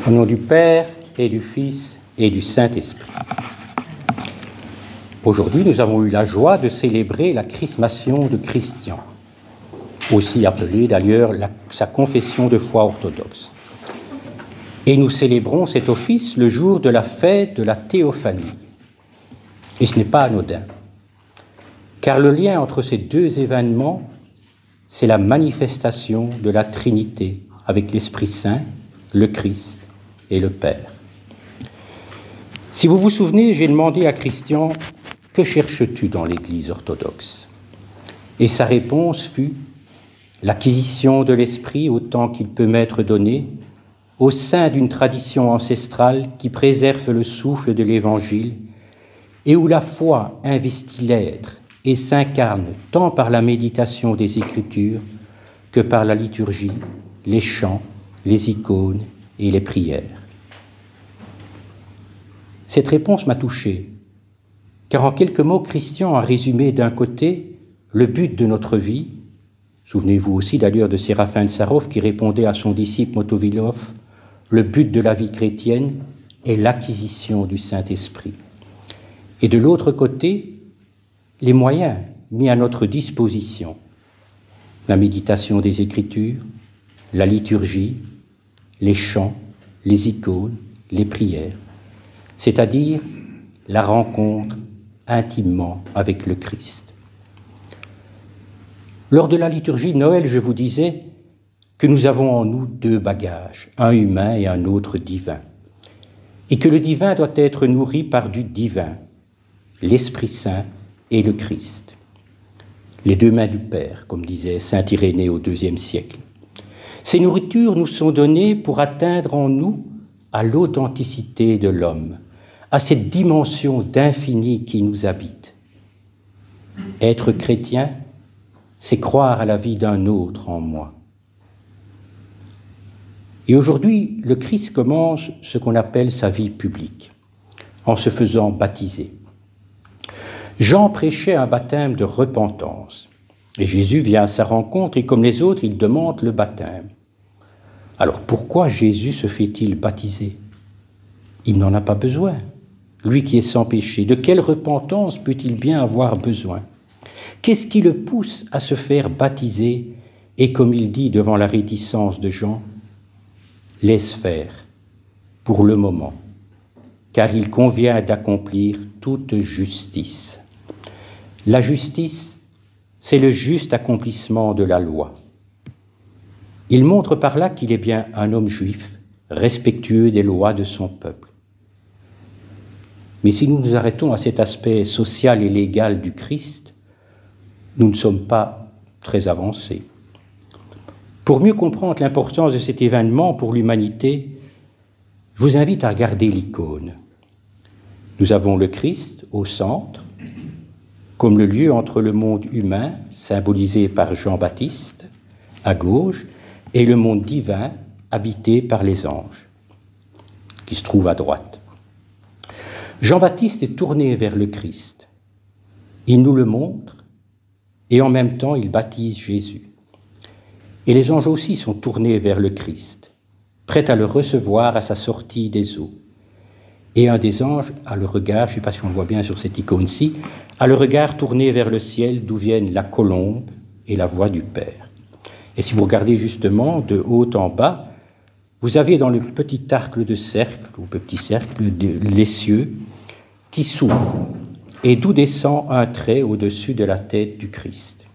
Au nom du Père et du Fils et du Saint-Esprit. Aujourd'hui, nous avons eu la joie de célébrer la chrismation de Christian, aussi appelée d'ailleurs sa confession de foi orthodoxe. Et nous célébrons cet office le jour de la fête de la Théophanie. Et ce n'est pas anodin, car le lien entre ces deux événements, c'est la manifestation de la Trinité avec l'Esprit Saint, le Christ et le Père. Si vous vous souvenez, j'ai demandé à Christian « Que cherches-tu dans l'Église orthodoxe ?» Et sa réponse fut « L'acquisition de l'Esprit autant qu'il peut m'être donné, au sein d'une tradition ancestrale qui préserve le souffle de l'Évangile et où la foi investit l'être et s'incarne tant par la méditation des Écritures que par la liturgie, les chants, les icônes et les prières. » Cette réponse m'a touché, car en quelques mots, Christian a résumé d'un côté le but de notre vie. Souvenez-vous aussi d'ailleurs de Séraphin de Sarov qui répondait à son disciple Motovilov, le but de la vie chrétienne est l'acquisition du Saint-Esprit. Et de l'autre côté, les moyens mis à notre disposition, la méditation des Écritures, la liturgie, les chants, les icônes, les prières, c'est-à-dire la rencontre intimement avec le Christ. Lors de la liturgie de Noël, je vous disais que nous avons en nous deux bagages, un humain et un autre divin, et que le divin doit être nourri par du divin, l'Esprit Saint et le Christ. Les deux mains du Père, comme disait saint Irénée au IIe siècle. Ces nourritures nous sont données pour atteindre en nous à l'authenticité de l'homme, à cette dimension d'infini qui nous habite. Être chrétien, c'est croire à la vie d'un autre en moi. Et aujourd'hui, le Christ commence ce qu'on appelle sa vie publique, en se faisant baptiser. Jean prêchait un baptême de repentance, et Jésus vient à sa rencontre, et comme les autres, il demande le baptême. Alors pourquoi Jésus se fait-il baptiser ? Il n'en a pas besoin. Lui qui est sans péché, de quelle repentance peut-il bien avoir besoin ? Qu'est-ce qui le pousse à se faire baptiser ? Et comme il dit devant la réticence de Jean, « Laisse faire, pour le moment, car il convient d'accomplir toute justice. » La justice, c'est le juste accomplissement de la loi. Il montre par là qu'il est bien un homme juif, respectueux des lois de son peuple. Mais si nous nous arrêtons à cet aspect social et légal du Christ, nous ne sommes pas très avancés. Pour mieux comprendre l'importance de cet événement pour l'humanité, je vous invite à regarder l'icône. Nous avons le Christ au centre, comme le lieu entre le monde humain, symbolisé par Jean-Baptiste, à gauche, et le monde divin, habité par les anges, qui se trouve à droite. Jean-Baptiste est tourné vers le Christ. Il nous le montre et en même temps il baptise Jésus. Et les anges aussi sont tournés vers le Christ, prêts à le recevoir à sa sortie des eaux. Et un des anges a le regard, je ne sais pas si on le voit bien sur cette icône-ci, a le regard tourné vers le ciel d'où viennent la colombe et la voix du Père. Et si vous regardez justement de haut en bas, vous avez dans le petit arc de cercle, ou petit cercle, les cieux qui s'ouvrent et d'où descend un trait au-dessus de la tête du Christ.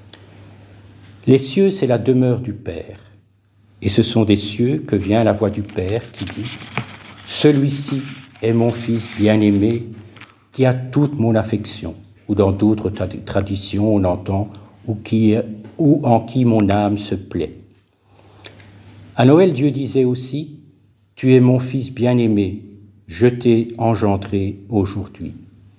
Les cieux, c'est la demeure du Père. Et ce sont des cieux que vient la voix du Père qui dit « Celui-ci est mon Fils bien-aimé qui a toute mon affection. » Ou dans d'autres traditions, on entend « ou en qui mon âme se plaît. » À Noël, Dieu disait aussi « Tu es mon Fils bien-aimé, je t'ai engendré aujourd'hui. »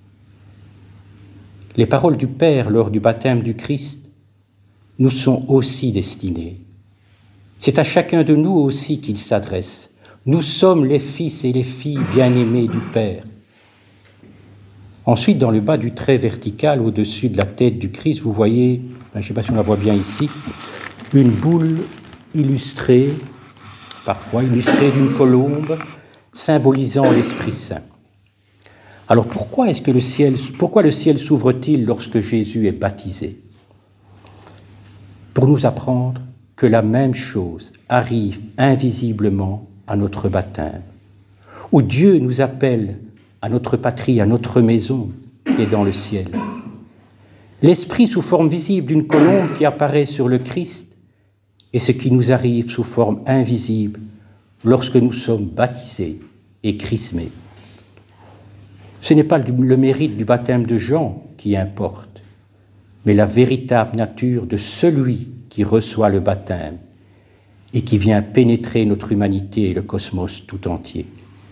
Les paroles du Père lors du baptême du Christ nous sont aussi destinées. C'est à chacun de nous aussi qu'il s'adresse. Nous sommes les fils et les filles bien-aimés du Père. Ensuite, dans le bas du trait vertical, au-dessus de la tête du Christ, vous voyez, je ne sais pas si on la voit bien ici, une boule illustrée parfois illustrée d'une colombe symbolisant l'Esprit Saint. Alors pourquoi le ciel s'ouvre-t-il lorsque Jésus est baptisé? Pour nous apprendre que la même chose arrive invisiblement à notre baptême, où Dieu nous appelle à notre patrie, à notre maison qui est dans le ciel. L'Esprit sous forme visible d'une colombe qui apparaît sur le Christ est ce qui nous arrive sous forme invisible lorsque nous sommes baptisés et chrismés. Ce n'est pas le mérite du baptême de Jean qui importe, mais la véritable nature de celui qui reçoit le baptême et qui vient pénétrer notre humanité et le cosmos tout entier.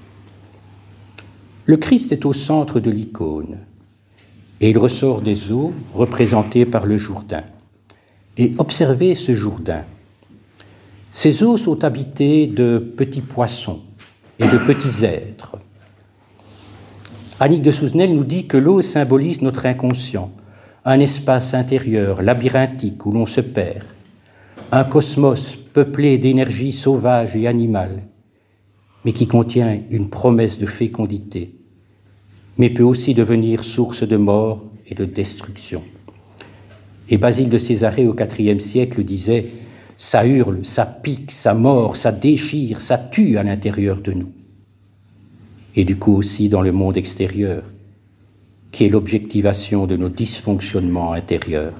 Le Christ est au centre de l'icône et il ressort des eaux représentées par le Jourdain. Et observez ce Jourdain. Ces eaux sont habitées de petits poissons et de petits êtres. Annick de Souzenel nous dit que l'eau symbolise notre inconscient, un espace intérieur labyrinthique où l'on se perd, un cosmos peuplé d'énergie sauvage et animale, mais qui contient une promesse de fécondité, mais peut aussi devenir source de mort et de destruction. Et Basile de Césarée au IVe siècle disait « ça hurle, ça pique, ça mord, ça déchire, ça tue à l'intérieur de nous ». Et du coup aussi dans le monde extérieur, qui est l'objectivation de nos dysfonctionnements intérieurs.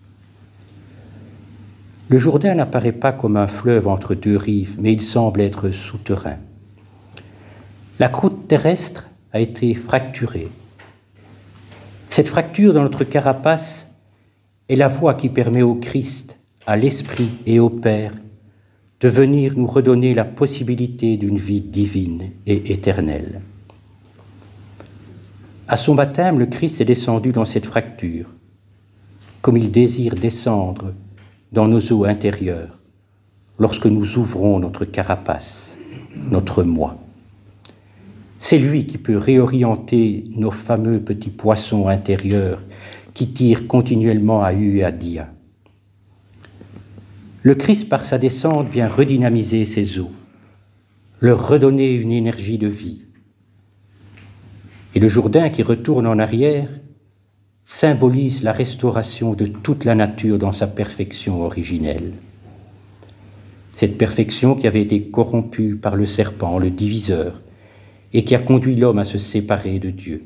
Le Jourdain n'apparaît pas comme un fleuve entre deux rives, mais il semble être souterrain. La croûte terrestre a été fracturée. Cette fracture dans notre carapace est la voie qui permet au Christ, à l'Esprit et au Père de venir nous redonner la possibilité d'une vie divine et éternelle. À son baptême, le Christ est descendu dans cette fracture, comme il désire descendre dans nos eaux intérieures, lorsque nous ouvrons notre carapace, notre moi. C'est lui qui peut réorienter nos fameux petits poissons intérieurs qui tirent continuellement à Hu et à Dia. Le Christ, par sa descente, vient redynamiser ces eaux, leur redonner une énergie de vie. Et le Jourdain qui retourne en arrière symbolise la restauration de toute la nature dans sa perfection originelle. Cette perfection qui avait été corrompue par le serpent, le diviseur, et qui a conduit l'homme à se séparer de Dieu.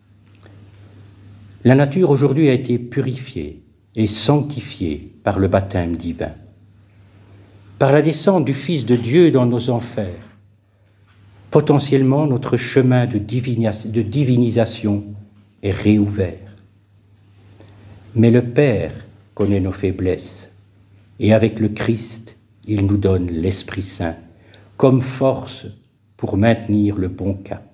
La nature aujourd'hui a été purifiée et sanctifiée par le baptême divin, par la descente du Fils de Dieu dans nos enfers. Potentiellement, notre chemin de divinisation est réouvert. Mais le Père connaît nos faiblesses, et avec le Christ, il nous donne l'Esprit Saint comme force pour maintenir le bon cap.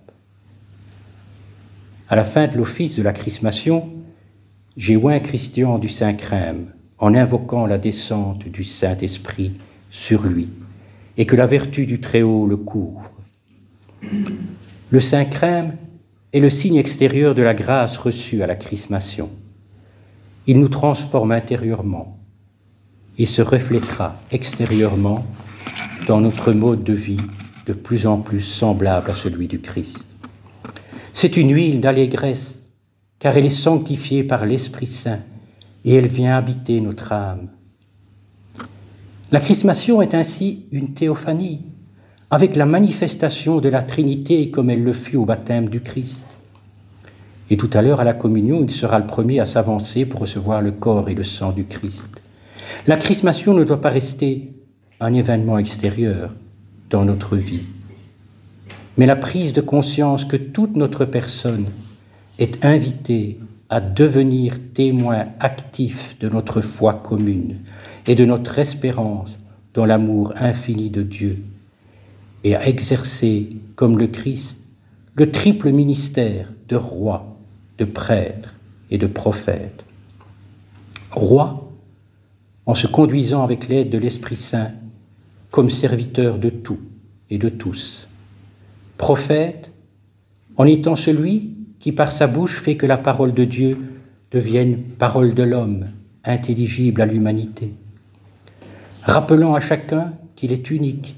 À la fin de l'office de la chrismation, j'ai oint Christian du Saint-Crème en invoquant la descente du Saint-Esprit sur lui et que la vertu du Très-Haut le couvre. Le Saint-Crème est le signe extérieur de la grâce reçue à la chrismation. Il nous transforme intérieurement et se reflètera extérieurement dans notre mode de vie de plus en plus semblable à celui du Christ. C'est une huile d'allégresse, car elle est sanctifiée par l'Esprit Saint et elle vient habiter notre âme. La chrismation est ainsi une théophanie, avec la manifestation de la Trinité comme elle le fut au baptême du Christ. Et tout à l'heure, à la communion, il sera le premier à s'avancer pour recevoir le corps et le sang du Christ. La chrismation ne doit pas rester un événement extérieur dans notre vie, mais la prise de conscience que toute notre personne est invitée à devenir témoin actif de notre foi commune et de notre espérance dans l'amour infini de Dieu, et à exercer, comme le Christ, le triple ministère de roi, de prêtre et de prophète. Roi, en se conduisant avec l'aide de l'Esprit Saint comme serviteur de tout et de tous. Prophète, en étant celui qui par sa bouche fait que la parole de Dieu devienne parole de l'homme, intelligible à l'humanité. Rappelant à chacun qu'il est unique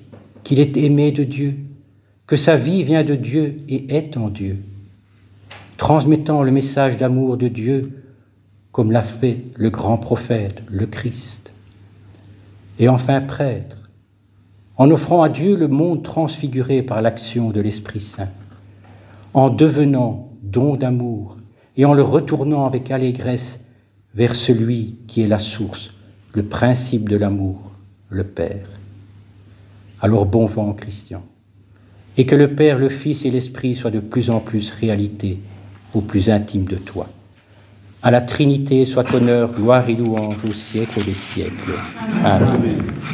qu'il est aimé de Dieu, que sa vie vient de Dieu et est en Dieu, transmettant le message d'amour de Dieu comme l'a fait le grand prophète, le Christ. Et enfin prêtre, en offrant à Dieu le monde transfiguré par l'action de l'Esprit Saint, en devenant don d'amour et en le retournant avec allégresse vers celui qui est la source, le principe de l'amour, le Père. Alors bon vent, Christian, et que le Père, le Fils et l'Esprit soient de plus en plus réalité au plus intime de toi. À la Trinité soit honneur, gloire et louange au siècle des siècles. Amen.